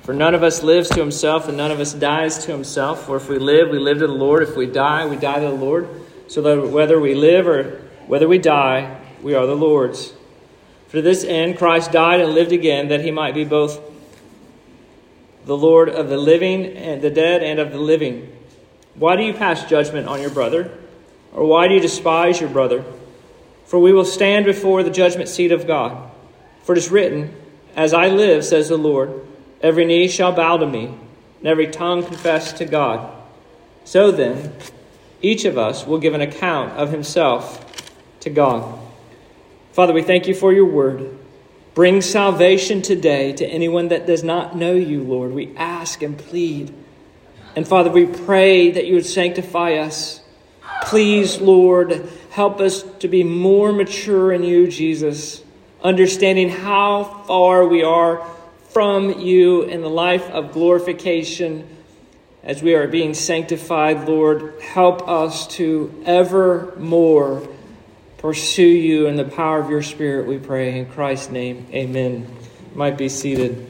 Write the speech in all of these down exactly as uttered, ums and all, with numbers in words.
For none of us lives to himself, and none of us dies to himself. For if we live, we live to the Lord. If we die, we die to the Lord. So that whether we live or whether we die, we are the Lord's. For this end, Christ died and lived again, that he might be both the Lord of the living and the dead and of the living. Why do you pass judgment on your brother? Or why do you despise your brother? For we will stand before the judgment seat of God. For it is written, as I live, says the Lord, every knee shall bow to me, and every tongue confess to God. So then, each of us will give an account of himself to God. Father, we thank you for your word. Bring salvation today to anyone that does not know you, Lord. We ask and plead. And Father, we pray that you would sanctify us. Please, Lord, help us to be more mature in you, Jesus, understanding how far we are from you in the life of glorification as we are being sanctified. Lord, help us to ever more pursue you in the power of your Spirit, we pray. In Christ's name, amen. You might be seated.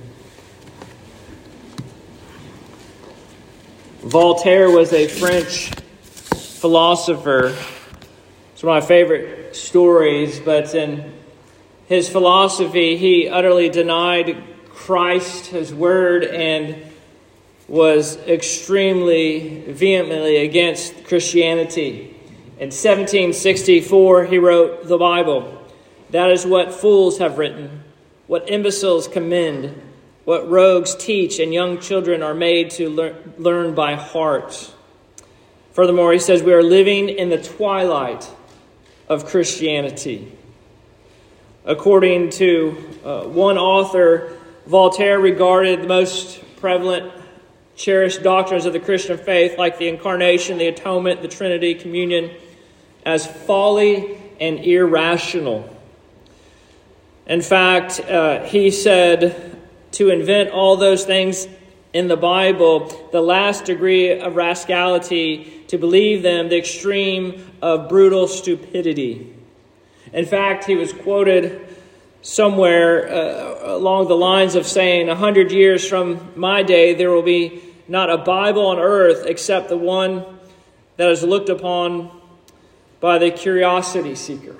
Voltaire was a French philosopher. It's one of my favorite stories, but in his philosophy, he utterly denied Christ, his word, and was extremely vehemently against Christianity. In seventeen sixty-four, he wrote the Bible. That is what fools have written, what imbeciles commend, what rogues teach, and young children are made to lear- learn by heart. Furthermore, he says we are living in the twilight of Christianity. According to uh, one author, Voltaire regarded the most prevalent, cherished doctrines of the Christian faith, like the Incarnation, the Atonement, the Trinity, Communion, as folly and irrational. In fact, uh, he said to invent all those things in the Bible, the last degree of rascality, to believe them, the extreme of brutal stupidity. In fact, he was quoted somewhere uh, along the lines of saying, a hundred years from my day, there will be not a Bible on earth except the one that is looked upon by the curiosity seeker.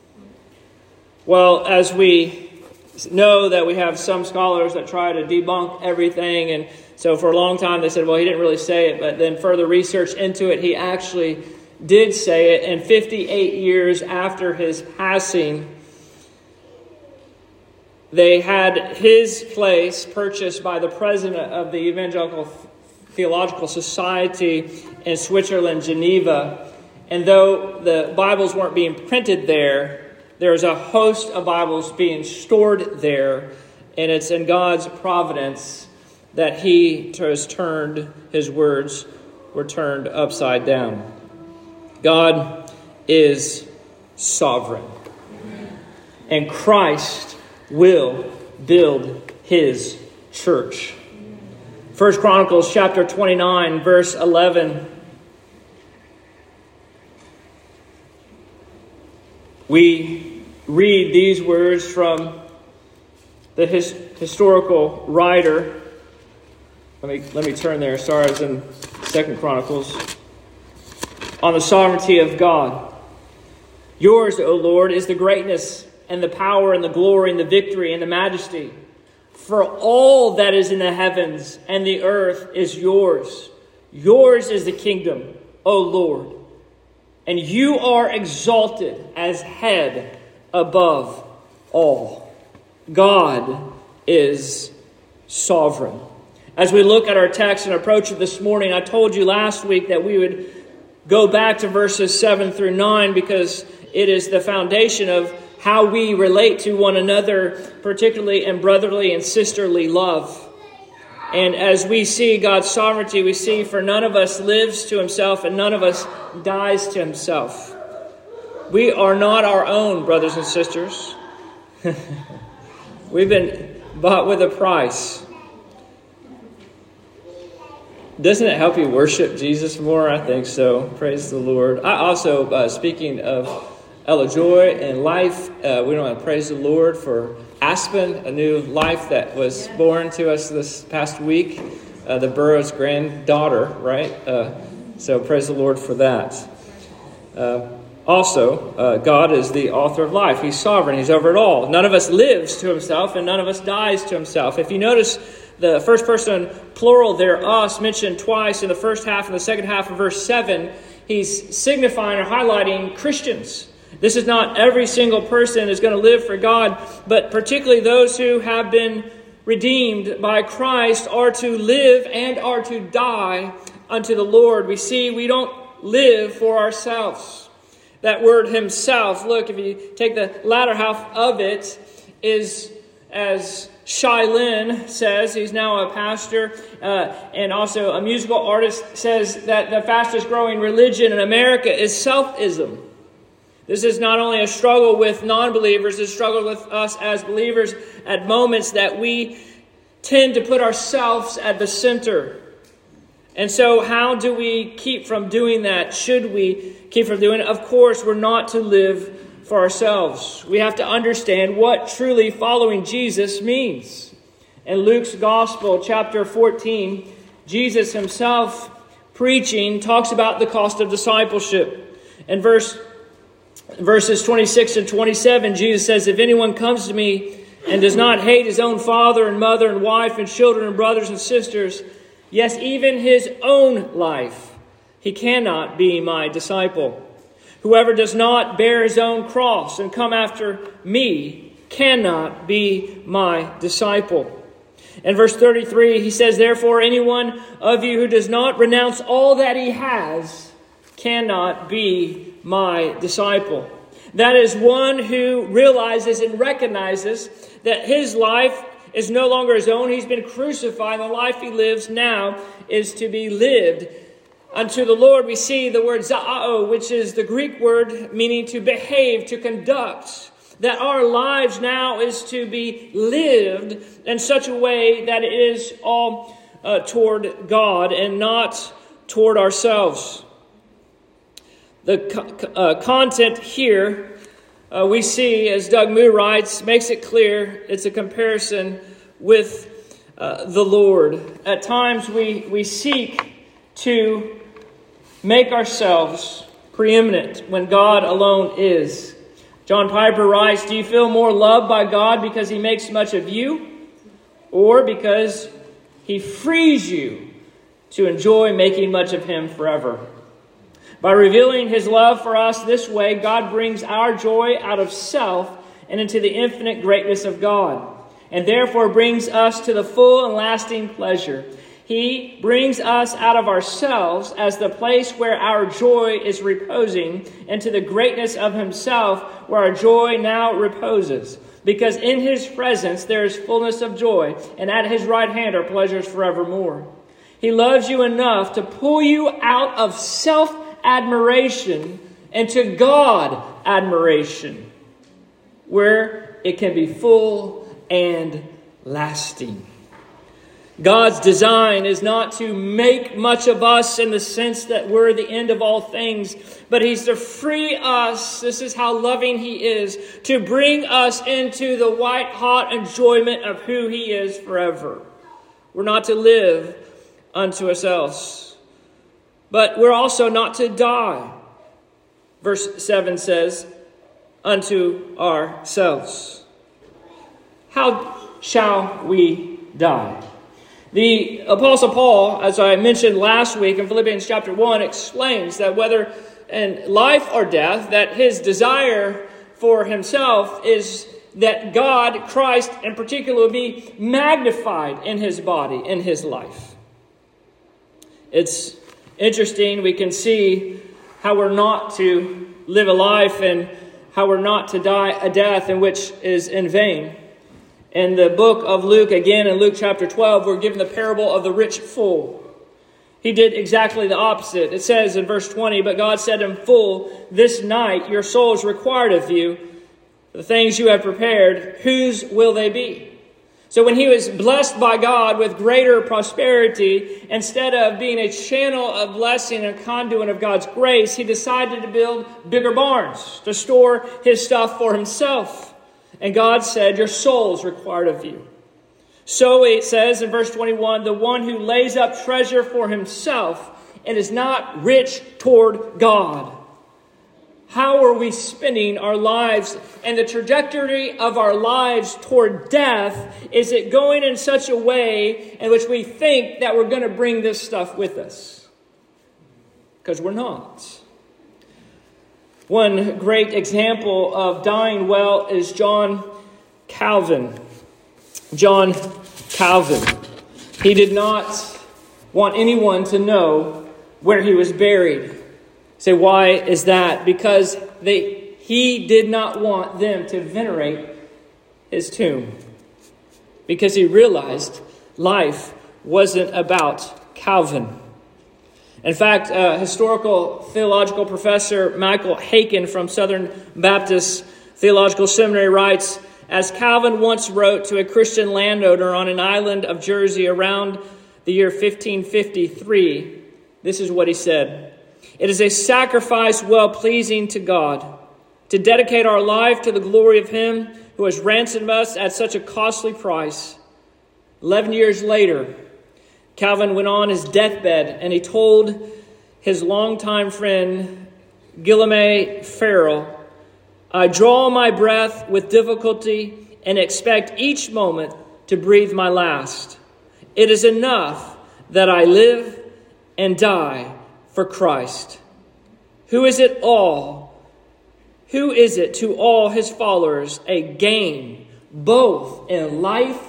Well, as we know that we have some scholars that try to debunk everything, and so for a long time they said, well, he didn't really say it, but then further research into it, he actually did say it, and fifty-eight years after his passing, they had his place purchased by the president of the Evangelical Theological Society in Switzerland, Geneva. And though the Bibles weren't being printed there, there's a host of Bibles being stored there. And it's in God's providence that he has turned, his words were turned upside down. God is sovereign. And Christ will build his church. First Chronicles chapter twenty-nine, verse eleven. We read these words from the his, historical writer. Let me let me turn there. Sorry, I was in Second Chronicles. On the sovereignty of God. Yours, O Lord, is the greatness and the power and the glory and the victory and the majesty. For all that is in the heavens and the earth is yours. Yours is the kingdom, O Lord. And you are exalted as head above all. God is sovereign. As we look at our text and approach it this morning, I told you last week that we would go back to verses seven through nine because it is the foundation of how we relate to one another, particularly in brotherly and sisterly love. And as we see God's sovereignty, we see for none of us lives to himself and none of us dies to himself. We are not our own, brothers and sisters. We've been bought with a price. Doesn't it help you worship Jesus more? I think so. Praise the Lord. I also, uh, speaking of Ella Joy and life. Uh, we want to praise the Lord for Aspen, a new life that was born to us this past week. Uh, the Burroughs granddaughter, right? Uh, so praise the Lord for that. Uh, also, uh, God is the author of life. He's sovereign. He's over it all. None of us lives to himself, and none of us dies to himself. If you notice the first person plural there, us, mentioned twice in the first half and the second half of verse seven, he's signifying or highlighting Christians. This is not every single person is going to live for God, but particularly those who have been redeemed by Christ are to live and are to die unto the Lord. We see we don't live for ourselves. That word himself, look, if you take the latter half of it, is as Shai Lin says, he's now a pastor uh, and also a musical artist, says that the fastest growing religion in America is selfism. This is not only a struggle with non-believers, it's a struggle with us as believers at moments that we tend to put ourselves at the center. And so how do we keep from doing that? Should we keep from doing it? Of course, we're not to live for ourselves. We have to understand what truly following Jesus means. In Luke's Gospel, chapter fourteen, Jesus himself preaching talks about the cost of discipleship. In verse Verses twenty-six and twenty-seven, Jesus says, if anyone comes to me and does not hate his own father and mother and wife and children and brothers and sisters, yes, even his own life, he cannot be my disciple. Whoever does not bear his own cross and come after me cannot be my disciple. In verse thirty-three, he says, therefore, anyone of you who does not renounce all that he has cannot be my disciple. That is one who realizes and recognizes that his life is no longer his own. He's been crucified. The life he lives now is to be lived unto the Lord. We see the word za'ao, which is the Greek word meaning to behave, to conduct. That our lives now is to be lived in such a way that it is all uh, toward God and not toward ourselves. The uh, content here uh, we see, as Doug Moo writes, makes it clear it's a comparison with uh, the Lord. At times we, we seek to make ourselves preeminent when God alone is. John Piper writes, do you feel more loved by God because he makes much of you, or because he frees you to enjoy making much of him forever? By revealing his love for us this way, God brings our joy out of self and into the infinite greatness of God, and therefore brings us to the full and lasting pleasure. He brings us out of ourselves as the place where our joy is reposing, into the greatness of himself where our joy now reposes. Because in his presence there is fullness of joy, and at his right hand are pleasures forevermore. He loves you enough to pull you out of self admiration and to God admiration, where it can be full and lasting. God's design is not to make much of us in the sense that we're the end of all things, but he's to free us, this is how loving he is, to bring us into the white-hot enjoyment of who he is forever. We're not to live unto ourselves. But we're also not to die. Verse seven says, unto ourselves. How shall we die? The Apostle Paul, as I mentioned last week in Philippians chapter one, explains that whether in life or death, that his desire for himself is that God, Christ in particular, will be magnified in his body, in his life. It's interesting, we can see how we're not to live a life and how we're not to die a death in which is in vain. In the book of Luke, again in Luke chapter twelve, we're given the parable of the rich fool. He did exactly the opposite. It says in verse twenty, but God said to him, fool, this night your soul is required of you. The things you have prepared, whose will they be? So when he was blessed by God with greater prosperity, instead of being a channel of blessing and a conduit of God's grace, he decided to build bigger barns to store his stuff for himself. And God said, your soul is required of you. So it says in verse twenty-one, the one who lays up treasure for himself and is not rich toward God. How are we spending our lives and the trajectory of our lives toward death? Is it going in such a way in which we think that we're going to bring this stuff with us? Because we're not. One great example of dying well is John Calvin. John Calvin. He did not want anyone to know where he was buried. Say, why is that? Because they he did not want them to venerate his tomb. Because he realized life wasn't about Calvin. In fact, uh, historical theological professor Michael Haken from Southern Baptist Theological Seminary writes, as Calvin once wrote to a Christian landowner on an island of Jersey around the year fifteen fifty-three, this is what he said. It is a sacrifice well-pleasing to God to dedicate our life to the glory of Him who has ransomed us at such a costly price. Eleven years later, Calvin went on his deathbed and he told his longtime friend, Guillaume Farrell, I draw my breath with difficulty and expect each moment to breathe my last. It is enough that I live and die for Christ. Who is it all? Who is it to all his followers a gain, both in life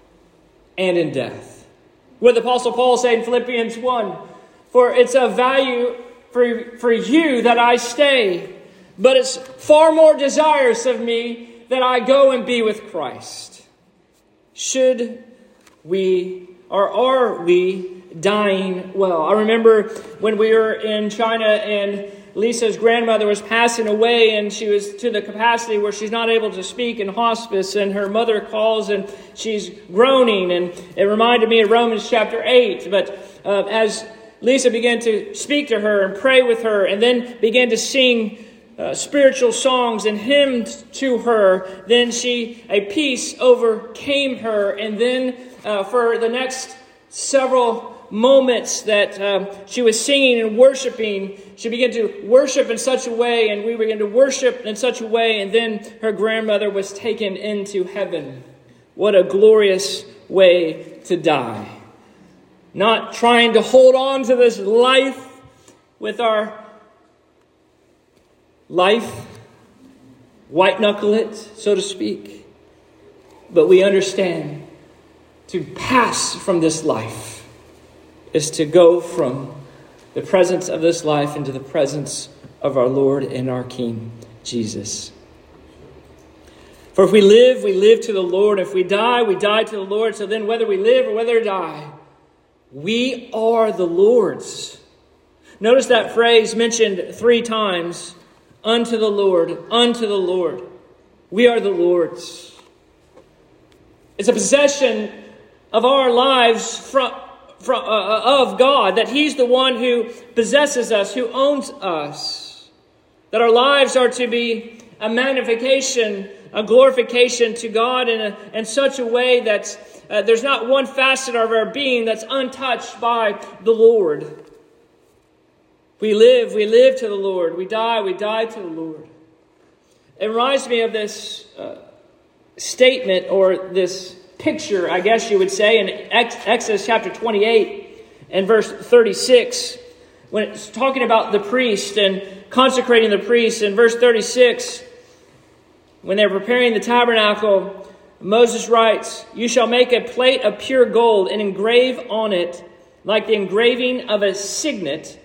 and in death? What the Apostle Paul said in Philippians one, for it's of value for, for you that I stay, but it's far more desirous of me that I go and be with Christ. Should we, or are we dying well? I remember when we were in China and Lisa's grandmother was passing away and she was to the capacity where she's not able to speak in hospice, and her mother calls and she's groaning, and it reminded me of Romans chapter eight. But uh, as Lisa began to speak to her and pray with her and then began to sing uh, spiritual songs and hymns to her, then she, a peace overcame her, and then uh, for the next several moments that um, she was singing and worshiping, she began to worship in such a way, and we began to worship in such a way, and then her grandmother was taken into heaven. What a glorious way to die. Not trying to hold on to this life with our life, white knuckle it, so to speak, but we understand to pass from this life is to go from the presence of this life into the presence of our Lord and our King, Jesus. For if we live, we live to the Lord. If we die, we die to the Lord. So then whether we live or whether we die, we are the Lord's. Notice that phrase mentioned three times. Unto the Lord, unto the Lord. We are the Lord's. It's a possession of our lives from From, uh, of God, that He's the one who possesses us, who owns us. That our lives are to be a magnification, a glorification to God in, a, in such a way that uh, there's not one facet of our being that's untouched by the Lord. We live, we live to the Lord. We die, we die to the Lord. It reminds me of this uh, statement or this picture, I guess you would say, in Exodus chapter twenty-eight and verse thirty-six, when it's talking about the priest and consecrating the priest. In verse thirty-six, when they're preparing the tabernacle, Moses writes, you shall make a plate of pure gold and engrave on it, like the engraving of a signet,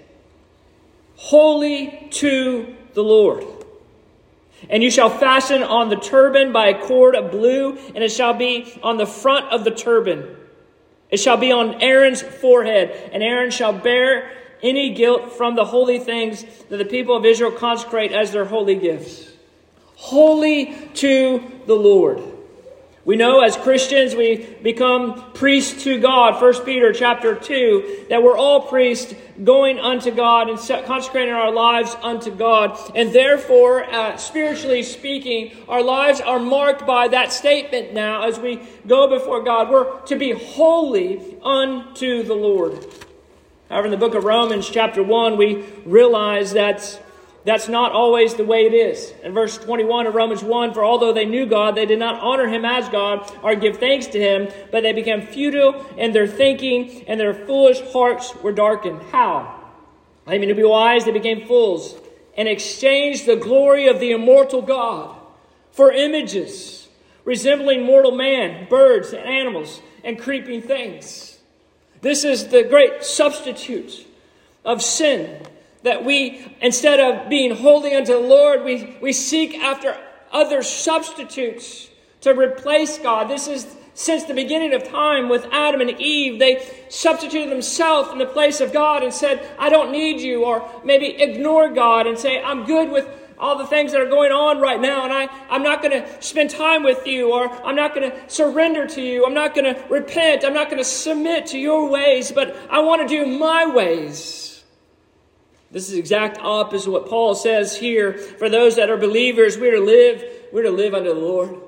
holy to the Lord. And you shall fasten on the turban by a cord of blue, and it shall be on the front of the turban. It shall be on Aaron's forehead, and Aaron shall bear any guilt from the holy things that the people of Israel consecrate as their holy gifts. Holy to the Lord. We know as Christians we become priests to God, First Peter chapter two, that we're all priests going unto God and consecrating our lives unto God. And therefore, uh, spiritually speaking, our lives are marked by that statement now as we go before God. We're to be holy unto the Lord. However, in the book of Romans chapter one, we realize that that's not always the way it is. In verse twenty-one of Romans one, for although they knew God, they did not honor him as God or give thanks to him, but they became futile in their thinking, and their foolish hearts were darkened. How? I mean, to be wise, they became fools and exchanged the glory of the immortal God for images resembling mortal man, birds, and animals, and creeping things. This is the great substitute of sin. That we, instead of being holy unto the Lord, we, we seek after other substitutes to replace God. This is since the beginning of time with Adam and Eve. They substituted themselves in the place of God and said, I don't need you. Or maybe ignore God and say, I'm good with all the things that are going on right now, and I, I'm not going to spend time with you, or I'm not going to surrender to you. I'm not going to repent. I'm not going to submit to your ways, but I want to do my ways. This is the exact opposite of what Paul says here. For those that are believers, we're to live, we're to live unto the Lord.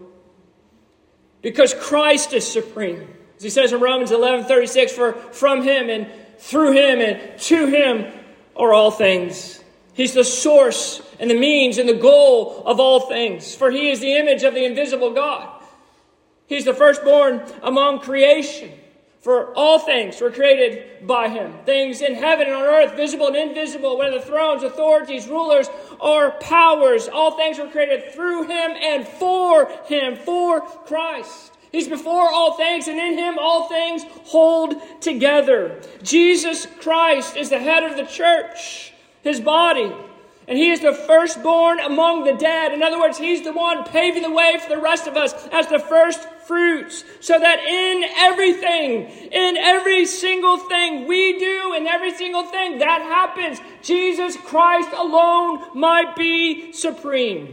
Because Christ is supreme. As he says in Romans eleven thirty-six, for from him and through him and to him are all things. He's the source and the means and the goal of all things. For he is the image of the invisible God. He's the firstborn among creation. For all things were created by him. Things in heaven and on earth, visible and invisible, whether thrones, authorities, rulers, or powers. All things were created through him and for him, for Christ. He's before all things, and in him all things hold together. Jesus Christ is the head of the church, his body. And he is the firstborn among the dead. In other words, he's the one paving the way for the rest of us as the first fruits. So that in everything, in every single thing we do, in every single thing that happens, Jesus Christ alone might be supreme.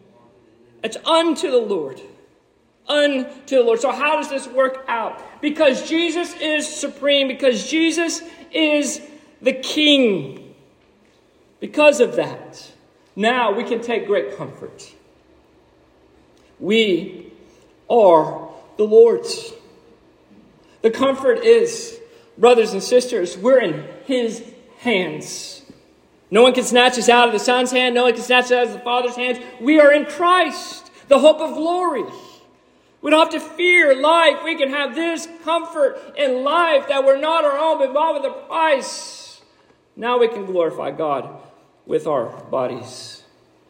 It's unto the Lord. Unto the Lord. So how does this work out? Because Jesus is supreme. Because Jesus is the King. Because of that, now we can take great comfort. We are the Lord's. The comfort is, brothers and sisters, we're in his hands. No one can snatch us out of the Son's hand. No one can snatch us out of the Father's hands. We are in Christ, the hope of glory. We don't have to fear life. We can have this comfort in life that we're not our own, but bought with a price. Now we can glorify God with our bodies.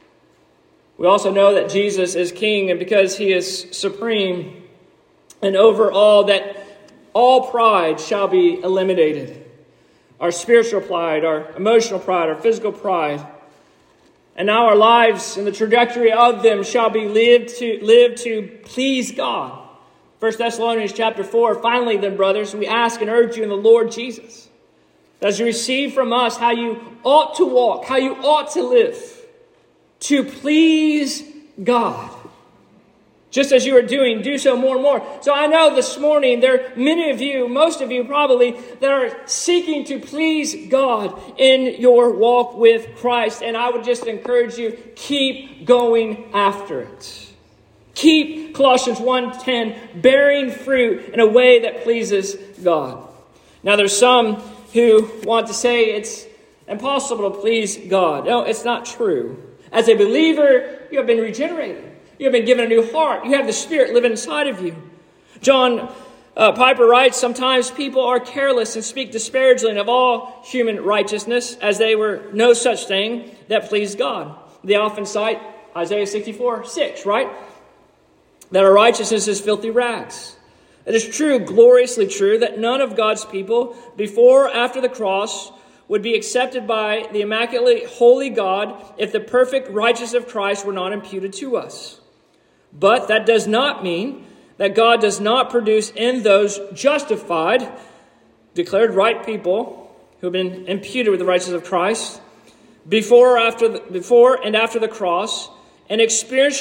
We also know that Jesus is King, and because he is supreme and over all, that all pride shall be eliminated. Our spiritual pride, our emotional pride, our physical pride. And now our lives and the trajectory of them shall be lived to live to please God. First Thessalonians chapter four, finally then, brothers, we ask and urge you in the Lord Jesus, as you receive from us how you ought to walk, how you ought to live, to please God. Just as you are doing, do so more and more. So I know this morning there are many of you, most of you probably, that are seeking to please God in your walk with Christ. And I would just encourage you, keep going after it. Keep, Colossians one ten, bearing fruit in a way that pleases God. Now there's some who want to say it's impossible to please God. No, it's not true. As a believer, you have been regenerated. You have been given a new heart. You have the Spirit living inside of you. John uh, Piper writes, sometimes people are careless and speak disparagingly of all human righteousness, as they were no such thing that pleased God. They often cite Isaiah sixty-four six, right? That our righteousness is filthy rags. It is true, gloriously true, that none of God's people before or after the cross would be accepted by the immaculately holy God if the perfect righteousness of Christ were not imputed to us. But that does not mean that God does not produce in those justified, declared right people who have been imputed with the righteousness of Christ before or after the, before and after the cross an experiential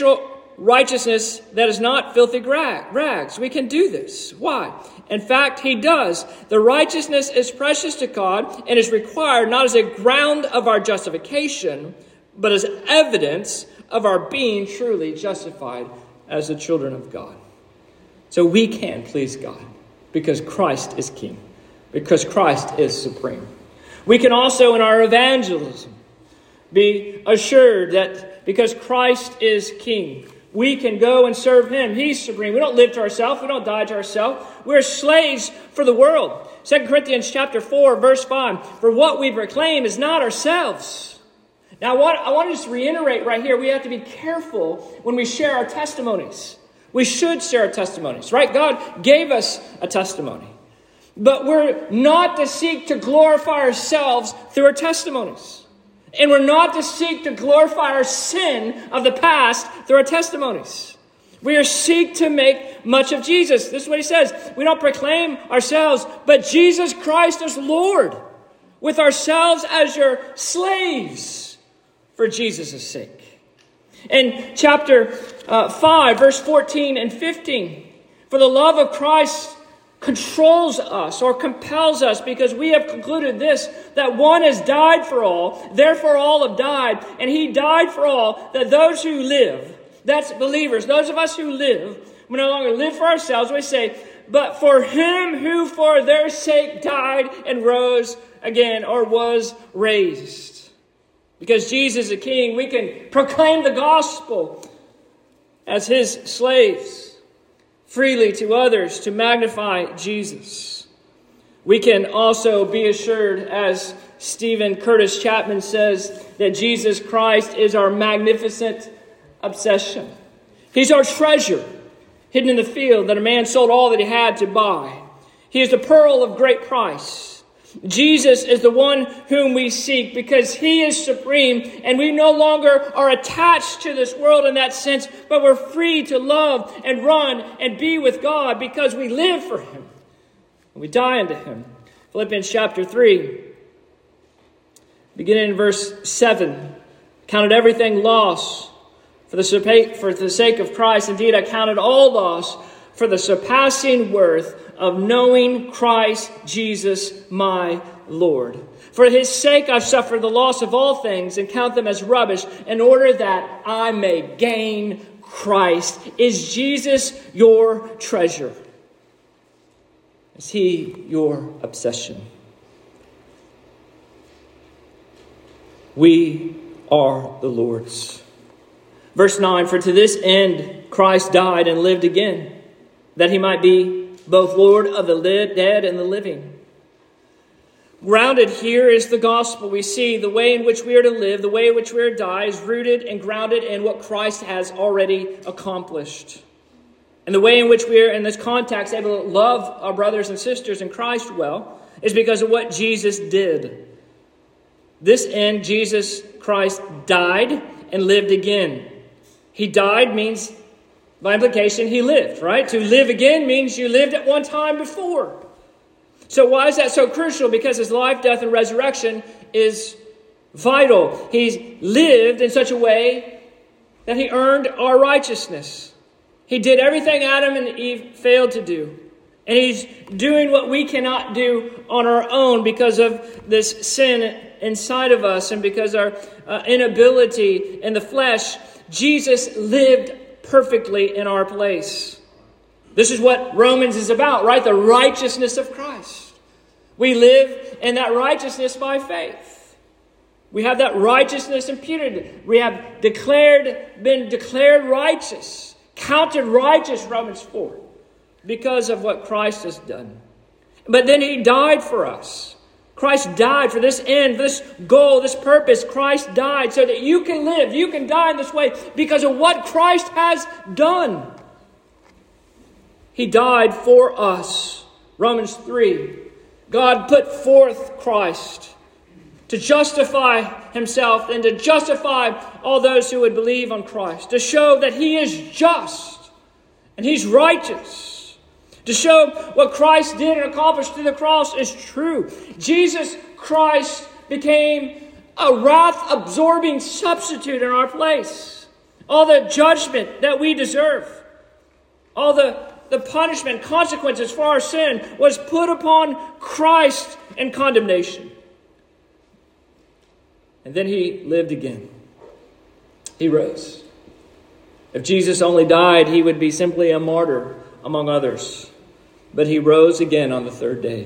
righteousness that is not filthy rags. We can do this. Why? In fact, he does. The righteousness is precious to God and is required not as a ground of our justification, but as evidence of our being truly justified as the children of God. So we can please God because Christ is King, because Christ is supreme. We can also, in our evangelism, be assured that because Christ is King, we can go and serve him. He's supreme. We don't live to ourselves. We don't die to ourselves. We're slaves for the world. Second Corinthians chapter four, verse five. For what we proclaim is not ourselves. Now, what I want to just reiterate right here, we have to be careful when we share our testimonies. We should share our testimonies, right? God gave us a testimony. But we're not to seek to glorify ourselves through our testimonies. And we're not to seek to glorify our sin of the past through our testimonies. We are seek to make much of Jesus. This is what he says. We don't proclaim ourselves, but Jesus Christ as Lord, with ourselves as your slaves for Jesus' sake. In chapter uh, five, verse fourteen and fifteen, for the love of Christ controls us or compels us, because we have concluded this, that one has died for all, therefore all have died, and he died for all, that those who live, that's believers, those of us who live, we no longer live for ourselves, we say, but for him who for their sake died and rose again, or was raised. Because Jesus is a king, we can proclaim the gospel as his slaves freely to others to magnify Jesus. We can also be assured, as Stephen Curtis Chapman says, that Jesus Christ is our magnificent obsession. He's our treasure hidden in the field that a man sold all that he had to buy. He is the pearl of great price. Jesus is the one whom we seek because he is supreme, and we no longer are attached to this world in that sense, but we're free to love and run and be with God because we live for him and we die unto him. Philippians chapter three, beginning in verse seven, counted everything loss for the, for the sake of Christ. Indeed, I counted all loss for the surpassing worth of knowing Christ Jesus my Lord. For his sake I've suffered the loss of all things and count them as rubbish, in order that I may gain Christ. Is Jesus your treasure? Is he your obsession? We are the Lord's. Verse nine, for to this end Christ died and lived again, that he might be both Lord of the dead and the living. Grounded here is the gospel. We see the way in which we are to live, the way in which we are to die, is rooted and grounded in what Christ has already accomplished. And the way in which we are, in this context, able to love our brothers and sisters in Christ well, is because of what Jesus did. This end, Jesus Christ died and lived again. He died means, by implication, he lived, right? To live again means you lived at one time before. So why is that so crucial? Because his life, death, and resurrection is vital. He's lived in such a way that he earned our righteousness. He did everything Adam and Eve failed to do. And he's doing what we cannot do on our own because of this sin inside of us and because our uh, inability in the flesh. Jesus lived perfectly in our place. This is what Romans is about, right? The righteousness of Christ. We live in that righteousness by faith. We have that righteousness imputed. We have declared, been declared righteous, counted righteous, Romans four, because of what Christ has done. But then he died for us. Christ died for this end, this goal, this purpose. Christ died so that you can live, you can die in this way because of what Christ has done. He died for us. Romans three. God put forth Christ to justify himself and to justify all those who would believe on Christ. To show that he is just and he's righteous. To show what Christ did and accomplished through the cross is true. Jesus Christ became a wrath-absorbing substitute in our place. all the judgment that we deserve, all the, the punishment, consequences for our sin was put upon Christ in condemnation. And then he lived again. He rose. If Jesus only died, he would be simply a martyr among others. But he rose again on the third day.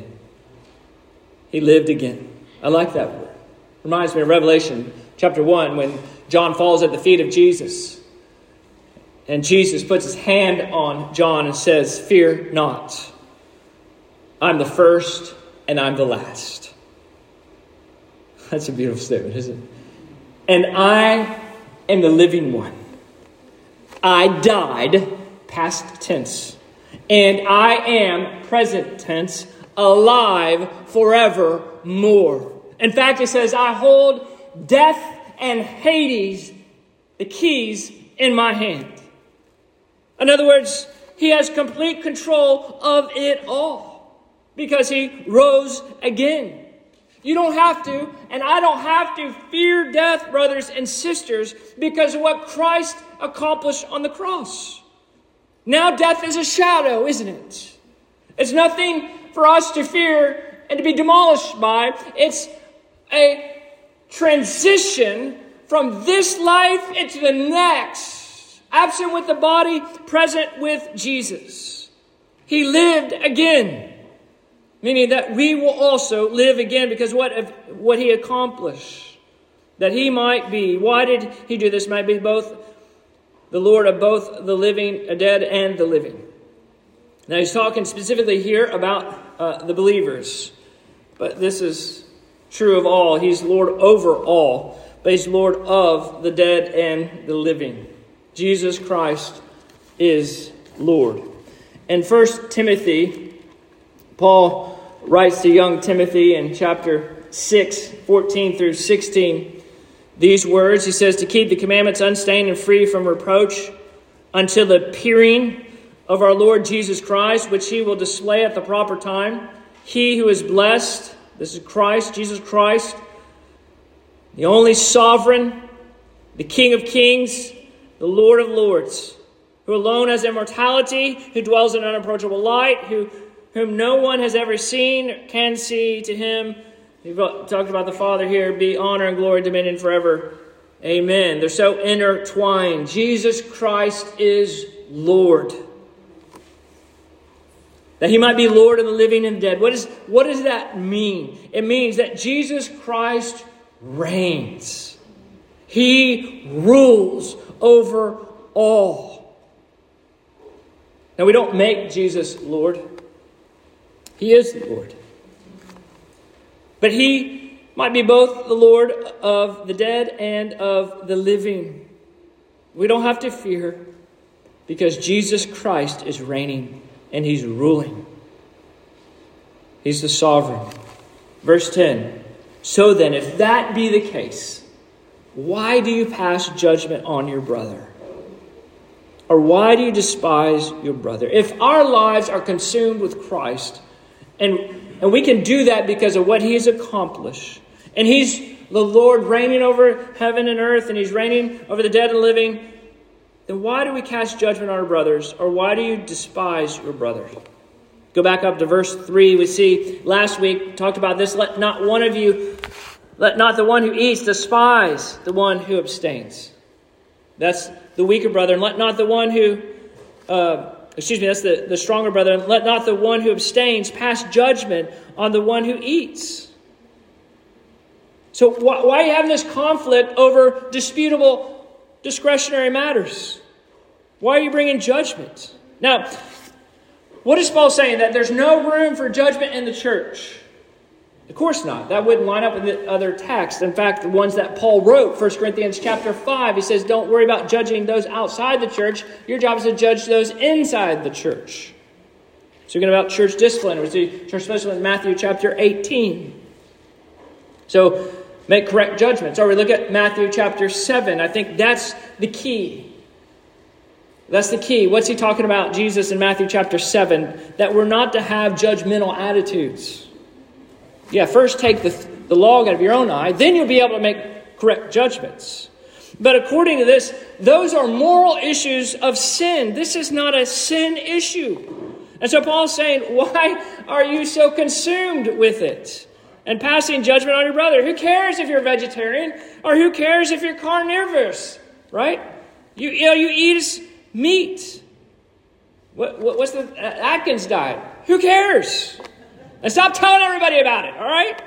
He lived again. I like that word. Reminds me of Revelation chapter one when John falls at the feet of Jesus. And Jesus puts his hand on John and says, "Fear not. I'm the first and I'm the last." That's a beautiful statement, isn't it? "And I am the living one. I died," past tense, "and I am," present tense, "alive forevermore." In fact, it says, "I hold death and Hades, the keys, in my hand." In other words, he has complete control of it all because he rose again. You don't have to, and I don't have to fear death, brothers and sisters, because of what Christ accomplished on the cross. Now death is a shadow, isn't it? It's nothing for us to fear and to be demolished by. It's a transition from this life into the next. Absent with the body, present with Jesus. He lived again. Meaning that we will also live again because what of what he accomplished. That he might be. Why did he do this? Might be both the Lord of both the living, the dead, and the living. Now he's talking specifically here about uh, the believers. But this is true of all. He's Lord over all. But he's Lord of the dead and the living. Jesus Christ is Lord. In First Timothy, Paul writes to young Timothy in chapter six, fourteen through sixteen, these words. He says, "To keep the commandments unstained and free from reproach until the appearing of our Lord Jesus Christ, which he will display at the proper time. He who is blessed," this is Christ, Jesus Christ, "the only sovereign, the King of kings, the Lord of lords, who alone has immortality, who dwells in unapproachable light, who whom no one has ever seen, can see. To him," we've talked about the Father here, "be honor and glory, dominion forever. Amen." They're so intertwined. Jesus Christ is Lord. That he might be Lord of the living and dead. What, is, what does that mean? It means that Jesus Christ reigns. He rules over all. Now, we don't make Jesus Lord. He is the Lord. But he might be both the Lord of the dead and of the living. We don't have to fear because Jesus Christ is reigning and he's ruling. He's the sovereign. Verse ten. "So then, if that be the case, why do you pass judgment on your brother? Or why do you despise your brother?" If our lives are consumed with Christ, and, and we can do that because of what he's accomplished, and he's the Lord reigning over heaven and earth, and he's reigning over the dead and living, then why do we cast judgment on our brothers? Or why do you despise your brother? Go back up to verse three. We see last week, talked about this. Let not one of you... Let not the one who eats despise the one who abstains. That's the weaker brother. And let not the one who, uh, excuse me, that's the, the stronger brother. And let not the one who abstains pass judgment on the one who eats. So why, why are you having this conflict over disputable discretionary matters? Why are you bringing judgment? Now, what is Paul saying? That there's no room for judgment in the church? Of course not. That wouldn't line up with the other texts. In fact, the ones that Paul wrote, First Corinthians chapter five, he says, don't worry about judging those outside the church. Your job is to judge those inside the church. Speaking about church discipline, we see church discipline in Matthew chapter eighteen. So make correct judgments. Or we look at Matthew chapter seven. I think that's the key. That's the key. What's he talking about, Jesus, in Matthew chapter seven? That we're not to have judgmental attitudes. Yeah, first take the, the log out of your own eye, then you'll be able to make correct judgments. But according to this, those are moral issues of sin. This is not a sin issue. And so Paul's saying, why are you so consumed with it and passing judgment on your brother? Who cares if you're a vegetarian, or who cares if you're carnivorous, right? You, you know, you eat meat. What, what, what's the Atkins diet? Who cares? And stop telling everybody about it, all right?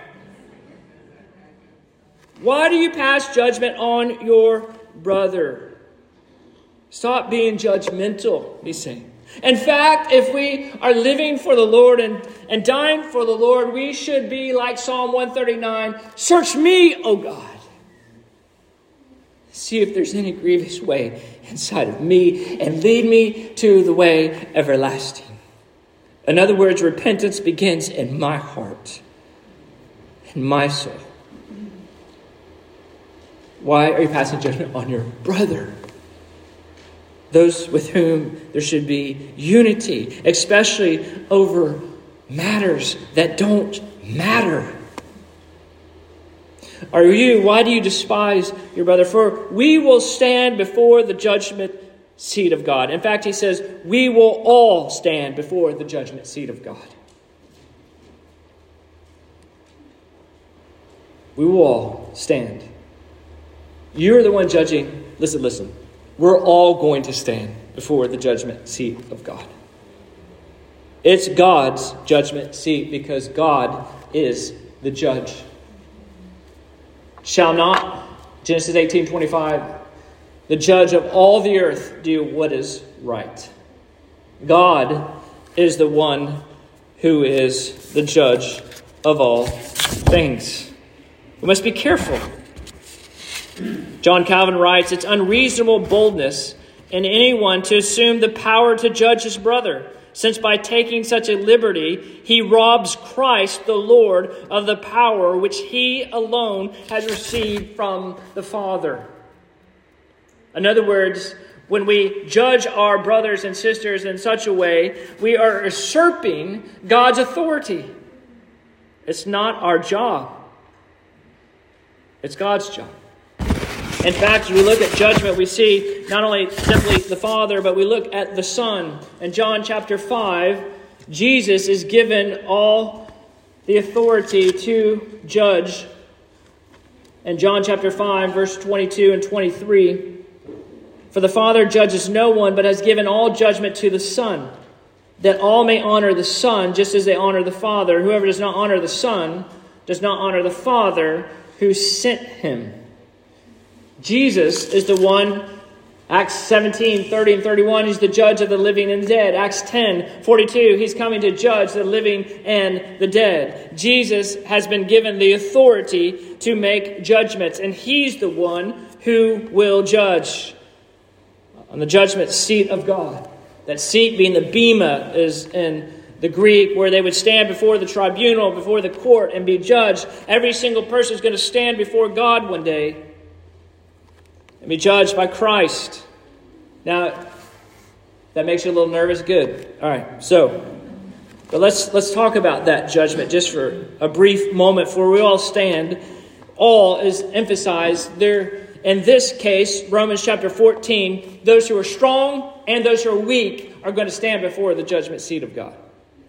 Why do you pass judgment on your brother? Stop being judgmental, he's saying. In fact, if we are living for the Lord and, and dying for the Lord, we should be like Psalm one thirty-nine. Search me, O God. See if there's any grievous way inside of me, and lead me to the way everlasting. In other words, repentance begins in my heart, in my soul. Why are you passing judgment on your brother? Those with whom there should be unity, especially over matters that don't matter. Are you, why do you despise your brother? For we will stand before the judgment seat of God. In fact, he says, we will all stand before the judgment seat of God. We will all stand. You're the one judging. Listen, listen. We're all going to stand before the judgment seat of God. It's God's judgment seat because God is the judge. Shall not, Genesis eighteen twenty-five, the judge of all the earth do what is right. God is the one who is the judge of all things. We must be careful. John Calvin writes, it's unreasonable boldness in anyone to assume the power to judge his brother, since by taking such a liberty, he robs Christ, the Lord, of the power which he alone has received from the Father. In other words, when we judge our brothers and sisters in such a way, we are usurping God's authority. It's not our job. It's God's job. In fact, as we look at judgment, we see not only simply the Father, but we look at the Son. In John chapter five, Jesus is given all the authority to judge. In John chapter five, verse twenty-two and twenty-three, for the Father judges no one, but has given all judgment to the Son, that all may honor the Son, just as they honor the Father. Whoever does not honor the Son does not honor the Father who sent him. Jesus is the one, Acts seventeen, thirty and thirty-one, he's the judge of the living and dead. Acts ten, forty-two, he's coming to judge the living and the dead. Jesus has been given the authority to make judgments, and he's the one who will judge on the judgment seat of God. That seat being the bema is in the Greek, where they would stand before the tribunal, before the court, and be judged. Every single person is going to stand before God one day and be judged by Christ. Now, that makes you a little nervous? Good. All right. So, but let's let's talk about that judgment just for a brief moment. For we all stand. All is emphasized there. In this case, Romans chapter fourteen, those who are strong and those who are weak are going to stand before the judgment seat of God,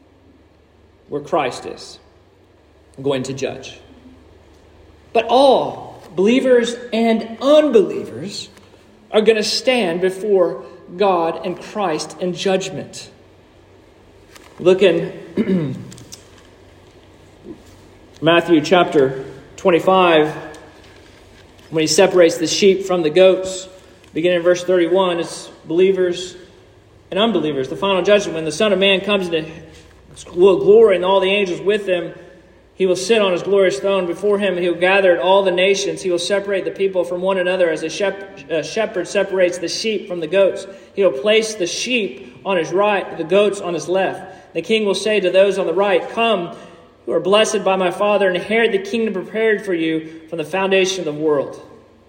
where Christ is going to judge. But all, believers and unbelievers, are going to stand before God and Christ in judgment. Look in Matthew chapter twenty-five, when he separates the sheep from the goats. Beginning in verse thirty-one, it's believers and unbelievers. The final judgment, when the Son of Man comes into glory and all the angels with him, he will sit on his glorious throne. Before him, he will gather all the nations. He will separate the people from one another as a shepherd separates the sheep from the goats. He will place the sheep on his right, the goats on his left. The king will say to those on the right, come, who are blessed by my Father, and inherit the kingdom prepared for you from the foundation of the world.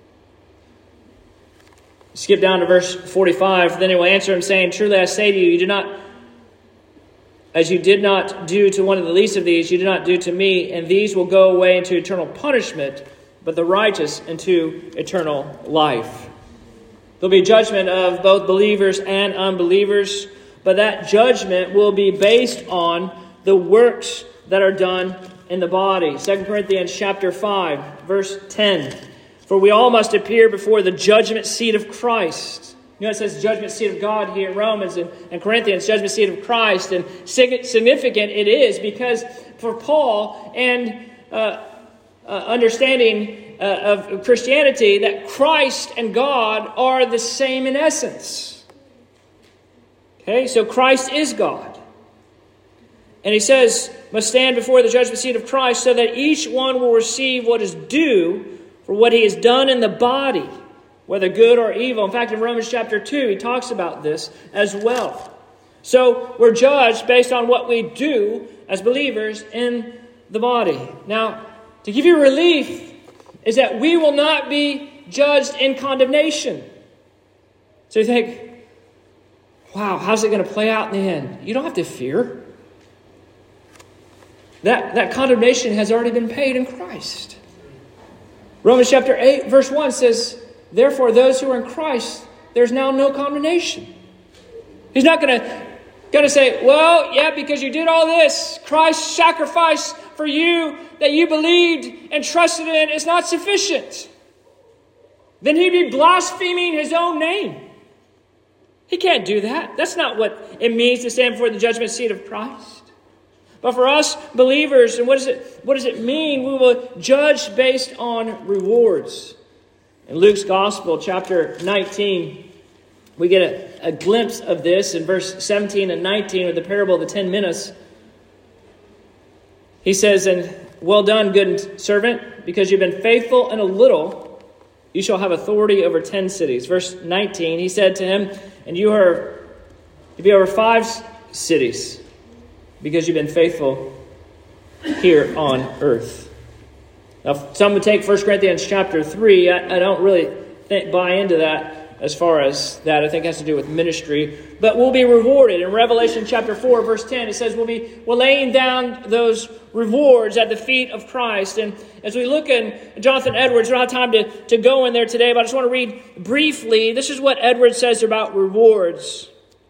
Skip down to verse forty-five. Then he will answer him, saying, truly I say to you, you do not As you did not do to one of the least of these, you did not do to me, and these will go away into eternal punishment, but the righteous into eternal life. There'll be judgment of both believers and unbelievers, but that judgment will be based on the works that are done in the body. Second Corinthians chapter five, verse ten. For we all must appear before the judgment seat of Christ. You know, it says judgment seat of God here in Romans and, and Corinthians, judgment seat of Christ. And significant it is because for Paul and uh, uh, understanding uh, of Christianity, that Christ and God are the same in essence. Okay, so Christ is God. And he says, must stand before the judgment seat of Christ so that each one will receive what is due for what he has done in the body, whether good or evil. In fact, in Romans chapter two, he talks about this as well. So we're judged based on what we do as believers in the body. Now, to give you relief is that we will not be judged in condemnation. So you think, wow, how's it going to play out in the end? You don't have to fear. That, that condemnation has already been paid in Christ. Romans chapter eight, verse one says, therefore, those who are in Christ, there's now no condemnation. He's not going to going to say, well, yeah, because you did all this, Christ's sacrifice for you that you believed and trusted in is not sufficient. Then he'd be blaspheming his own name. He can't do that. That's not what it means to stand before the judgment seat of Christ. But for us believers, and what does it what does it mean? We will judge based on rewards. In Luke's Gospel, chapter nineteen, we get a, a glimpse of this in verse seventeen and nineteen of the parable of the ten minas. He says, and well done, good servant, because you've been faithful in a little, you shall have authority over ten cities. Verse nineteen, he said to him, and you are to be over five cities, because you've been faithful here on earth. Now, some would take First Corinthians chapter three. I, I don't really think, buy into that as far as that. I think it has to do with ministry. But we'll be rewarded. In Revelation chapter four, verse ten, it says we'll be we're laying down those rewards at the feet of Christ. And as we look in Jonathan Edwards, we don't have time to, to go in there today, but I just want to read briefly. This is what Edwards says about rewards.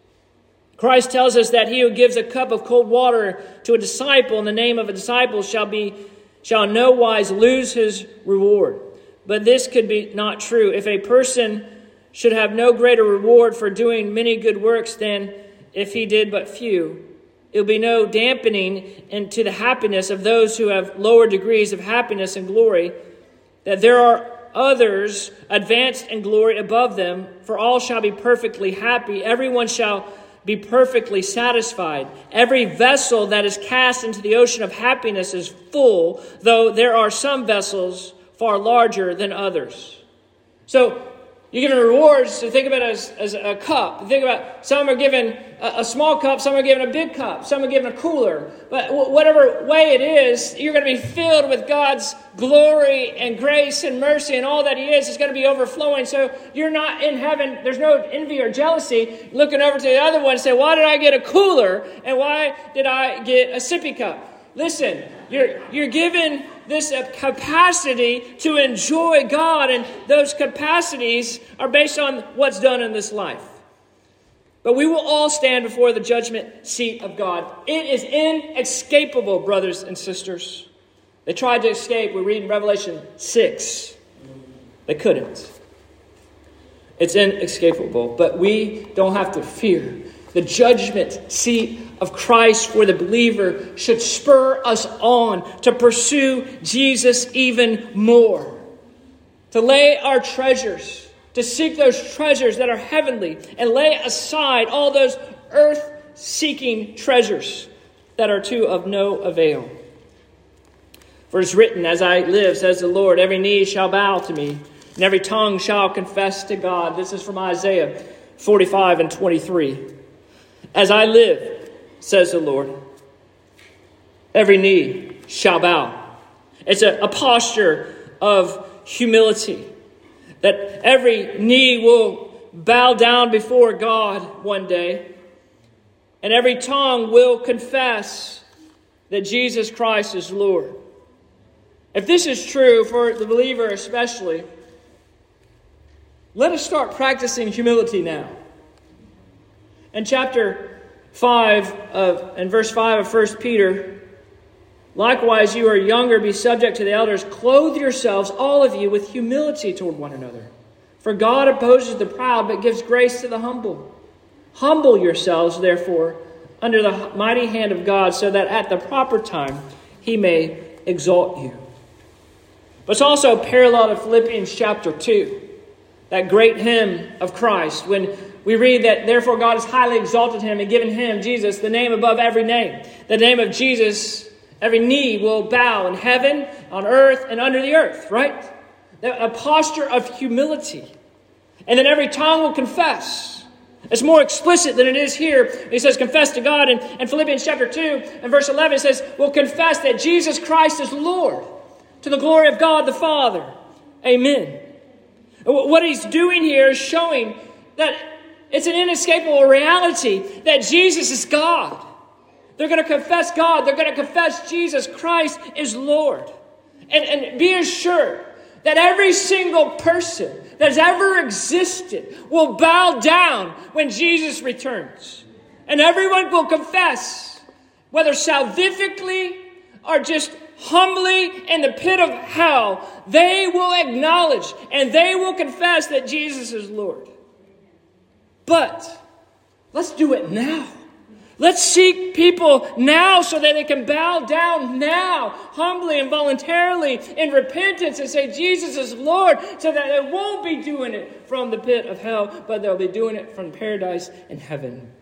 Christ tells us that he who gives a cup of cold water to a disciple in the name of a disciple shall be shall in no wise lose his reward. But this could be not true. If a person should have no greater reward for doing many good works than if he did but few, it will be no dampening into the happiness of those who have lower degrees of happiness and glory, that there are others advanced in glory above them, for all shall be perfectly happy. Everyone shall be perfectly satisfied. Every vessel that is cast into the ocean of happiness is full, though there are some vessels far larger than others. So, you're given rewards, so think about it as, as a cup. Think about, some are given a, a small cup, some are given a big cup, some are given a cooler. But w- whatever way it is, you're going to be filled with God's glory and grace and mercy, and all that he is is going to be overflowing. So you're not in heaven, there's no envy or jealousy looking over to the other one and say, why did I get a cooler and why did I get a sippy cup? Listen, you're you're given this capacity to enjoy God, and those capacities are based on what's done in this life. But we will all stand before the judgment seat of God. It is inescapable, brothers and sisters. They tried to escape. We read in Revelation six. They couldn't. It's inescapable, but we don't have to fear. The judgment seat of Christ for the believer should spur us on to pursue Jesus even more. To lay our treasures, to seek those treasures that are heavenly, and lay aside all those earth-seeking treasures that are to of no avail. For it's written, as I live, says the Lord, every knee shall bow to me, and every tongue shall confess to God. This is from Isaiah forty-five and twenty-three. As I live, says the Lord, every knee shall bow. It's a, a posture of humility, that every knee will bow down before God one day, and every tongue will confess that Jesus Christ is Lord. If this is true for the believer especially, let us start practicing humility now. In chapter five of and verse five of First Peter, likewise you are younger, be subject to the elders, clothe yourselves, all of you, with humility toward one another. For God opposes the proud, but gives grace to the humble. Humble yourselves, therefore, under the mighty hand of God, so that at the proper time he may exalt you. But it's also parallel to Philippians chapter two, that great hymn of Christ, when we read that, therefore God has highly exalted him and given him, Jesus, the name above every name. The name of Jesus, every knee will bow in heaven, on earth, and under the earth, right? A posture of humility. And then every tongue will confess. It's more explicit than it is here. He says, confess to God. And in Philippians chapter two and verse eleven, it says, we'll confess that Jesus Christ is Lord, to the glory of God the Father. Amen. What he's doing here is showing that it's an inescapable reality that Jesus is God. They're going to confess God. They're going to confess Jesus Christ is Lord. And, and be assured that every single person that has ever existed will bow down when Jesus returns. And everyone will confess, whether salvifically or just humbly in the pit of hell, they will acknowledge and they will confess that Jesus is Lord. But let's do it now. Let's seek people now so that they can bow down now, humbly and voluntarily in repentance and say Jesus is Lord, so that they won't be doing it from the pit of hell, but they'll be doing it from paradise and heaven.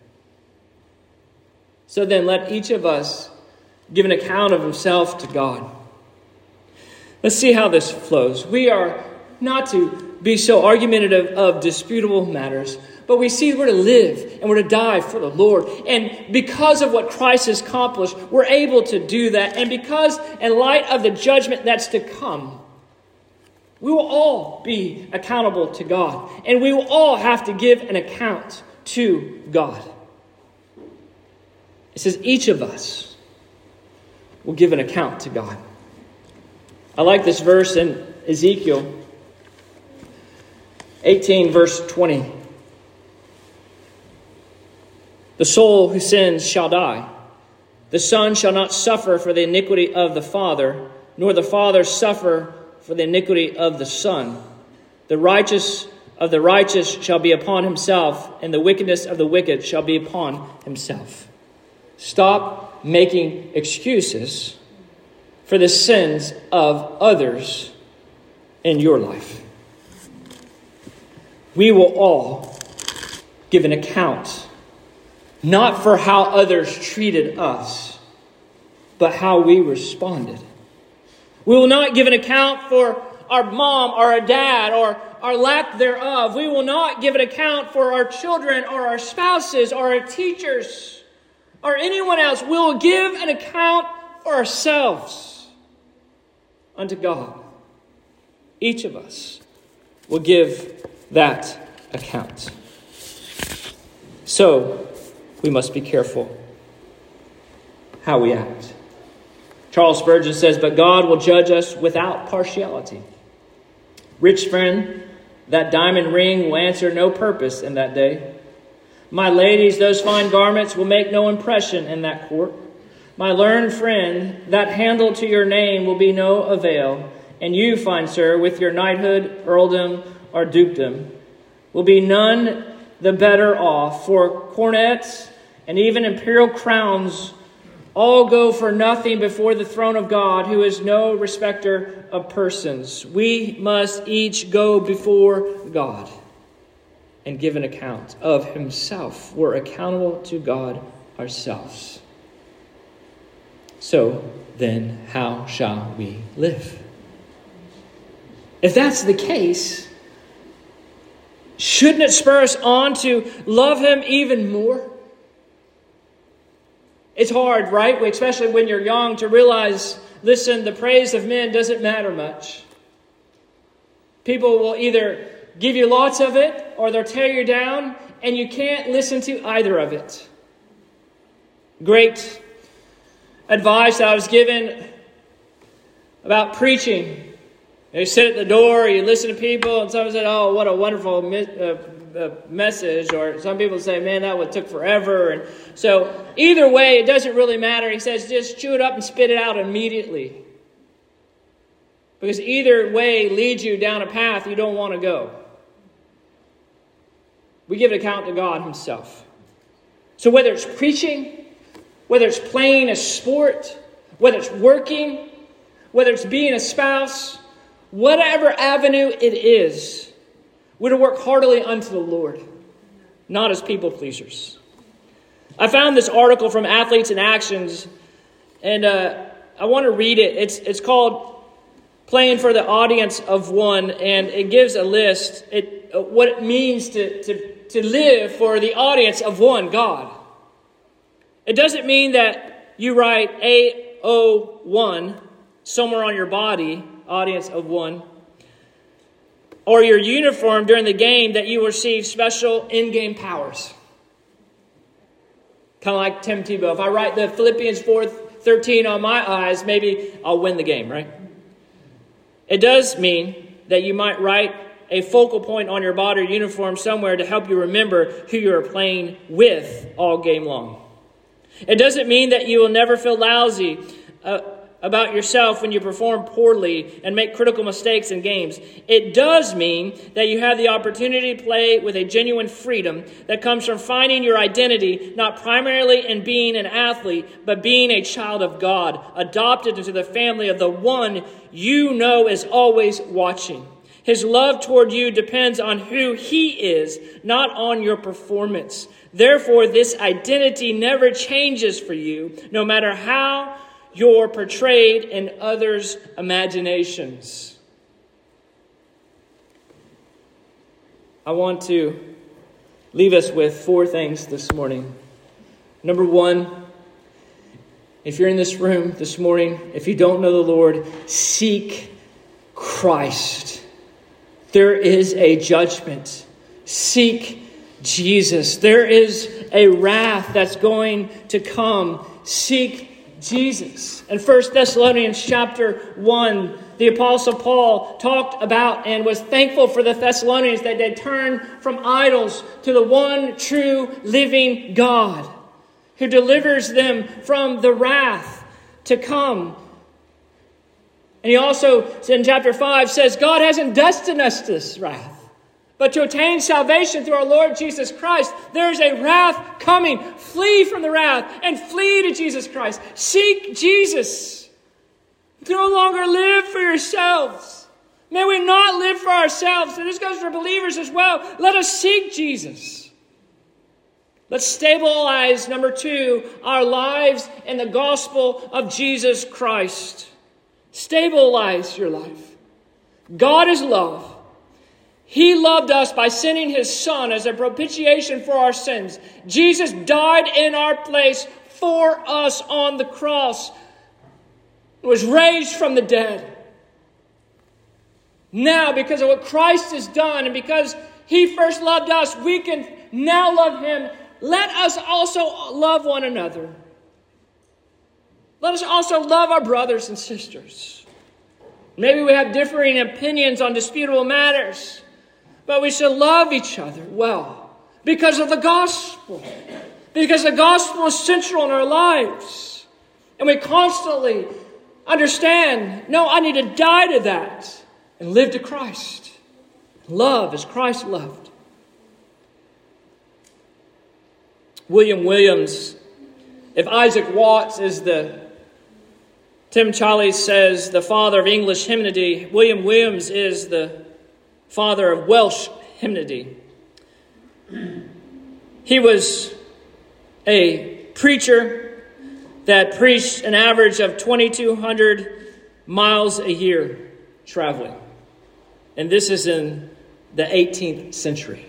So then let each of us give an account of himself to God. Let's see how this flows. We are not to be so argumentative of disputable matters, but we see we're to live and we're to die for the Lord. And because of what Christ has accomplished, we're able to do that. And because in light of the judgment that's to come, we will all be accountable to God. And we will all have to give an account to God. It says each of us will give an account to God. I like this verse in Ezekiel eighteen, verse twenty. The soul who sins shall die. The son shall not suffer for the iniquity of the father, nor the father suffer for the iniquity of the son. The righteous of the righteous shall be upon himself, and the wickedness of the wicked shall be upon himself. Stop making excuses for the sins of others in your life. We will all give an account, not for how others treated us, but how we responded. We will not give an account for our mom or our dad or our lack thereof. We will not give an account for our children or our spouses or our teachers or anyone else. We will give an account for ourselves unto God. Each of us will give that account. So, we must be careful how we act. Charles Spurgeon says, but God will judge us without partiality. Rich friend, that diamond ring will answer no purpose in that day. My ladies, those fine garments will make no impression in that court. My learned friend, that handle to your name will be no avail. And you, fine sir, with your knighthood, earldom, or dukedom, will be none the better off. For coronets and even imperial crowns all go for nothing before the throne of God, who is no respecter of persons. We must each go before God and give an account of himself. We're accountable to God ourselves. So then, how shall we live? If that's the case, shouldn't it spur us on to love him even more? It's hard, right? Especially when you're young, to realize, listen, the praise of men doesn't matter much. People will either give you lots of it or they'll tear you down, and you can't listen to either of it. Great advice I was given about preaching. You sit at the door, you listen to people, and someone said, oh, what a wonderful me- uh, uh, message. Or some people say, man, that one took forever. And so either way, it doesn't really matter. He says, just chew it up and spit it out immediately. Because either way leads you down a path you don't want to go. We give an account to God himself. So whether it's preaching, whether it's playing a sport, whether it's working, whether it's being a spouse, whatever avenue it is, we're to work heartily unto the Lord, not as people pleasers. I found this article from Athletes in Actions, and uh, I want to read it. It's it's called Playing for the Audience of One, and it gives a list it uh, what it means to, to, to live for the audience of one, God. It doesn't mean that you write A O one somewhere on your body, audience of one, or your uniform during the game that you receive special in-game powers. Kind of like Tim Tebow. If I write the Philippians four thirteen on my eyes, maybe I'll win the game, right? It does mean that you might write a focal point on your body or uniform somewhere to help you remember who you are playing with all game long. It doesn't mean that you will never feel lousy uh, about yourself when you perform poorly and make critical mistakes in games. It does mean that you have the opportunity to play with a genuine freedom that comes from finding your identity, not primarily in being an athlete, but being a child of God, adopted into the family of the one you know is always watching. His love toward you depends on who he is, not on your performance. Therefore, this identity never changes for you, no matter how you're portrayed in others' imaginations. I want to leave us with four things this morning. Number one, if you're in this room this morning, if you don't know the Lord, seek Christ. There is a judgment. Seek Jesus. There is a wrath that's going to come. Seek Jesus. In First Thessalonians chapter one, the Apostle Paul talked about and was thankful for the Thessalonians that they turned from idols to the one true living God, who delivers them from the wrath to come. And he also, in chapter five, says, God hasn't destined us to this wrath, but to attain salvation through our Lord Jesus Christ. There's a wrath coming. Flee from the wrath and flee to Jesus Christ. Seek Jesus. No longer live for yourselves. May we not live for ourselves. And this goes for believers as well. Let us seek Jesus. Let's stabilize, number two, our lives in the gospel of Jesus Christ. Stabilize your life. God is love. He loved us by sending his Son as a propitiation for our sins. Jesus died in our place for us on the cross. Was raised from the dead. Now, because of what Christ has done and because he first loved us, we can now love him. Let us also love one another. Let us also love our brothers and sisters. Maybe we have differing opinions on disputable matters, but we should love each other well because of the gospel. Because the gospel is central in our lives. And we constantly understand, no, I need to die to that and live to Christ. Love as Christ loved. William Williams, if Isaac Watts is the, Tim Challies says, the father of English hymnody, William Williams is the father of Welsh hymnody. He was a preacher that preached an average of twenty-two hundred miles a year traveling. And this is in the eighteenth century.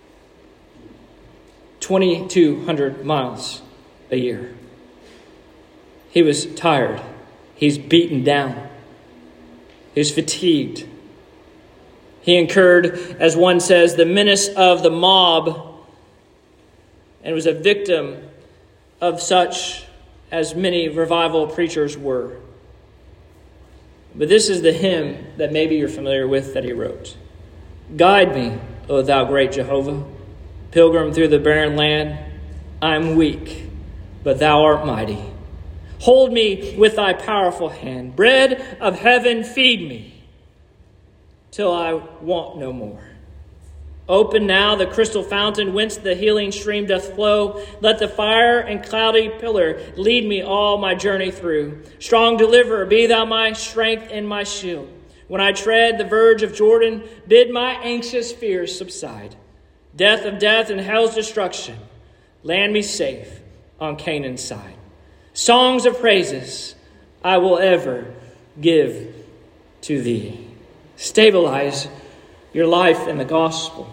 twenty-two hundred miles a year. He was tired. He's beaten down. He was fatigued. He incurred, as one says, the menace of the mob and was a victim of such as many revival preachers were. But this is the hymn that maybe you're familiar with that he wrote. Guide me, O thou great Jehovah, pilgrim through the barren land. I am weak, but thou art mighty. Hold me with thy powerful hand. Bread of heaven, feed me, till I want no more. Open now the crystal fountain whence the healing stream doth flow. Let the fire and cloudy pillar lead me all my journey through. Strong deliverer, be thou my strength and my shield. When I tread the verge of Jordan, bid my anxious fears subside. Death of death and hell's destruction, land me safe on Canaan's side. Songs of praises I will ever give to thee. Stabilize your life in the gospel.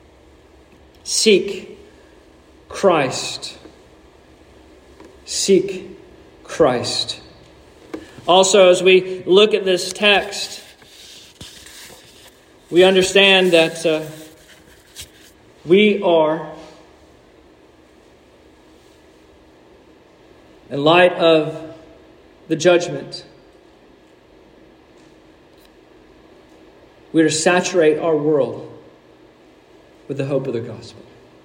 Seek Christ. Seek Christ. Also, as we look at this text, we understand that uh, we are, in light of the judgment, we are to saturate our world with the hope of the gospel.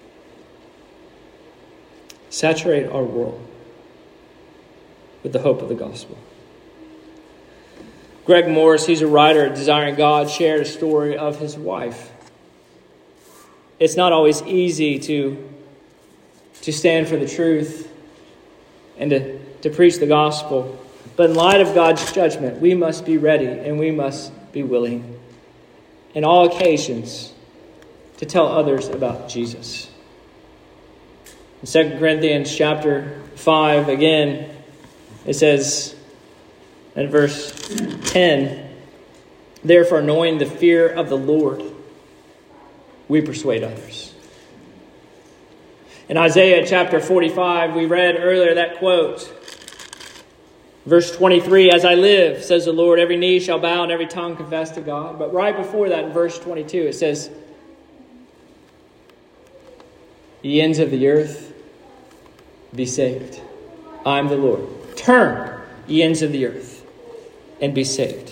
Saturate our world with the hope of the gospel. Greg Morris, he's a writer at Desiring God, shared a story of his wife. It's not always easy to, to stand for the truth and to, to preach the gospel. But in light of God's judgment, we must be ready and we must be willing in all occasions to tell others about Jesus. In Second Corinthians chapter five, again, it says in verse ten, therefore, knowing the fear of the Lord, we persuade others. In Isaiah chapter forty-five, we read earlier that quote. Verse twenty-three, as I live, says the Lord, every knee shall bow and every tongue confess to God. But right before that, in verse twenty-two, it says, ye ends of the earth, be saved. I am the Lord. Turn, ye ends of the earth, and be saved.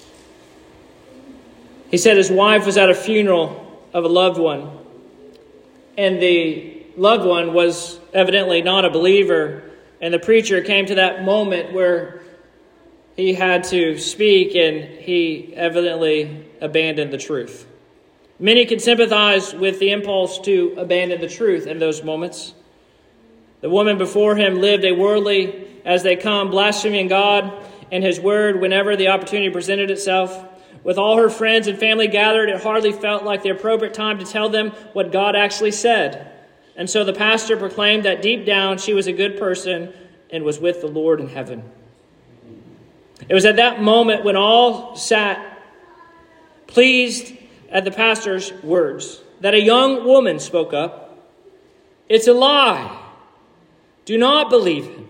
He said his wife was at a funeral of a loved one, and the loved one was evidently not a believer. And the preacher came to that moment where he had to speak, and he evidently abandoned the truth. Many can sympathize with the impulse to abandon the truth in those moments. The woman before him lived a worldly as they come, blaspheming God and his word whenever the opportunity presented itself. With all her friends and family gathered, it hardly felt like the appropriate time to tell them what God actually said. And so the pastor proclaimed that deep down she was a good person and was with the Lord in heaven. It was at that moment when all sat pleased at the pastor's words that a young woman spoke up. It's a lie. Do not believe him.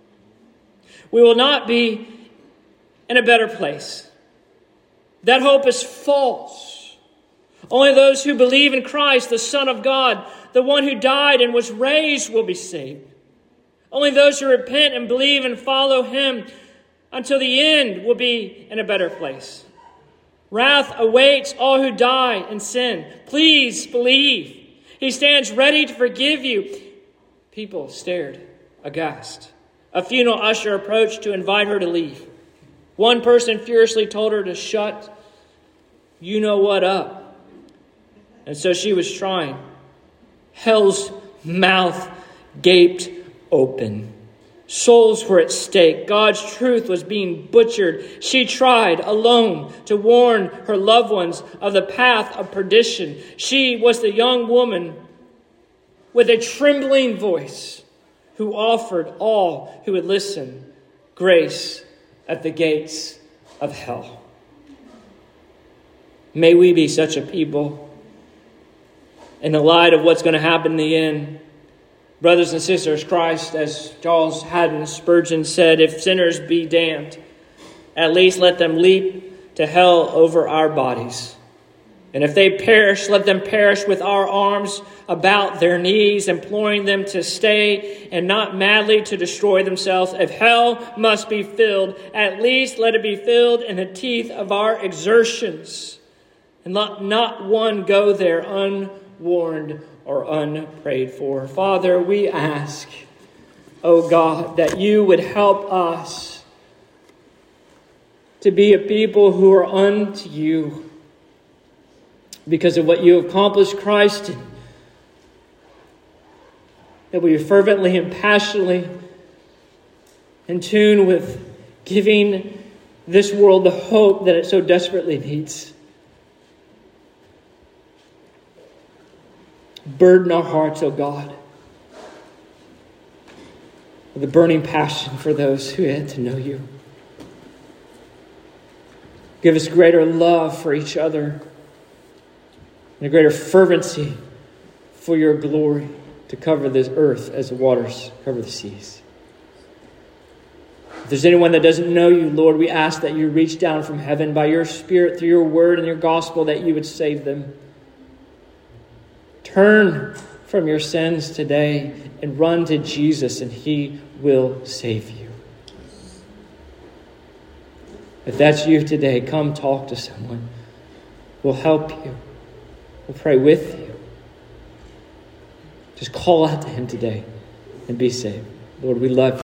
We will not be in a better place. That hope is false. Only those who believe in Christ, the Son of God, the one who died and was raised, will be saved. Only those who repent and believe and follow him until the end will be in a better place. Wrath awaits all who die in sin. Please believe. He stands ready to forgive you. People stared, aghast. A funeral usher approached to invite her to leave. One person furiously told her to shut you know what up. And so she was trying. Hell's mouth gaped open. Souls were at stake. God's truth was being butchered. She tried alone to warn her loved ones of the path of perdition. She was the young woman with a trembling voice who offered all who would listen grace at the gates of hell. May we be such a people. In the light of what's going to happen in the end, brothers and sisters, Christ, as Charles Haddon Spurgeon said, if sinners be damned, at least let them leap to hell over our bodies. And if they perish, let them perish with our arms about their knees, imploring them to stay and not madly to destroy themselves. If hell must be filled, at least let it be filled in the teeth of our exertions. And let not one go there unwarned or unprayed for. Father, we ask, O God, that you would help us to be a people who are unto you because of what you have accomplished, Christ, that we fervently and passionately in tune with giving this world the hope that it so desperately needs. Burden our hearts, O God, with a burning passion for those who had to know you. Give us greater love for each other and a greater fervency for your glory to cover this earth as the waters cover the seas. If there's anyone that doesn't know you, Lord, we ask that you reach down from heaven by your Spirit through your word and your gospel, that you would save them. Turn from your sins today and run to Jesus, and he will save you. If that's you today, come talk to someone. We'll help you. We'll pray with you. Just call out to him today and be saved. Lord, we love you.